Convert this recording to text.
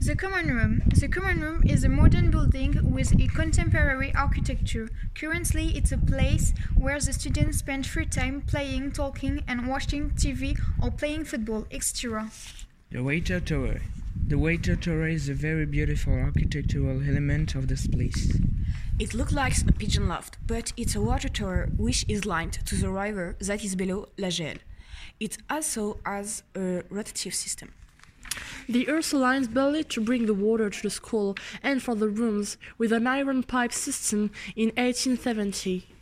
The common room. The common room is a modern building with a contemporary architecture. Currently, it's a place where the students spend free time playing, talking, and watching TV or playing football, etc. The Waiter Tower. The Waiter Tower is a very beautiful architectural element of this place. It looks like a pigeon loft, but it's a water tower which is linked to the river that is below La Gelle. It also has a rotative system. The Ursulines built it to bring the water to the school and for the rooms with an iron pipe system in 1870.